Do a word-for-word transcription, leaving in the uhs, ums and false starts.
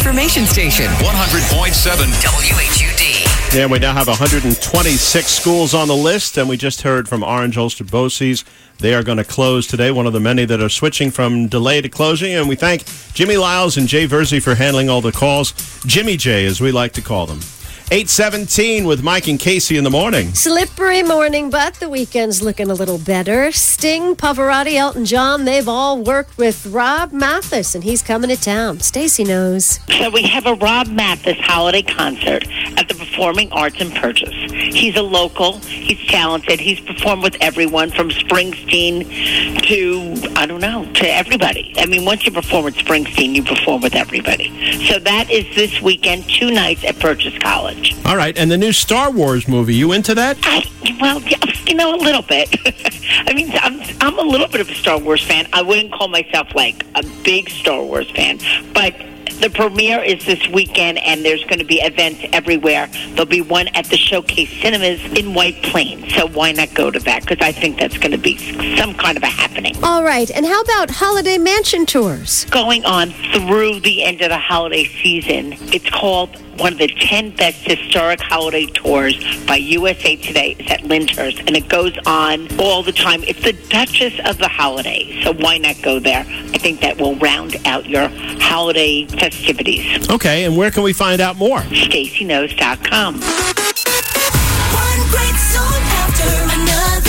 information station. one hundred point seven W H U D. Yeah, we now have one hundred twenty-six schools on the list, and we just heard from Orange Ulster Boces. They are going to close today, one of the many that are switching from delay to closing, and we thank Jimmy Lyles and Jay Verzi for handling all the calls. Jimmy J, as we like to call them. eight seventeen with Mike and Casey in the morning. Slippery morning, but the weekend's looking a little better. Sting, Pavarotti, Elton John, they've all worked with Rob Mathis, and he's coming to town. Stacy knows. So we have a Rob Mathis holiday concert at the Performing Arts in Purchase. He's a local. He's talented. He's performed with everyone from Springsteen to, I don't know, to everybody. I mean, once you perform with Springsteen, you perform with everybody. So that is this weekend, two nights at Purchase College. All right, and the new Star Wars movie, you into that? I, well, yeah, you know, a little bit. I mean, I'm I'm a little bit of a Star Wars fan. I wouldn't call myself, like, a big Star Wars fan, but the premiere is this weekend, and there's going to be events everywhere. There'll be one at the Showcase Cinemas in White Plains, so why not go to that? Because I think that's going to be some kind of a happening. All right, and how about Holiday Mansion tours? Going on through the end of the holiday season, it's called one of the ten best historic holiday tours by U S A Today. It's at Lyndhurst, and it goes on all the time. It's the Duchess of the Holidays, so why not go there? I think that will round out your holiday festivities. Okay, and where can we find out more? Stacy Knows dot com. One great song after another.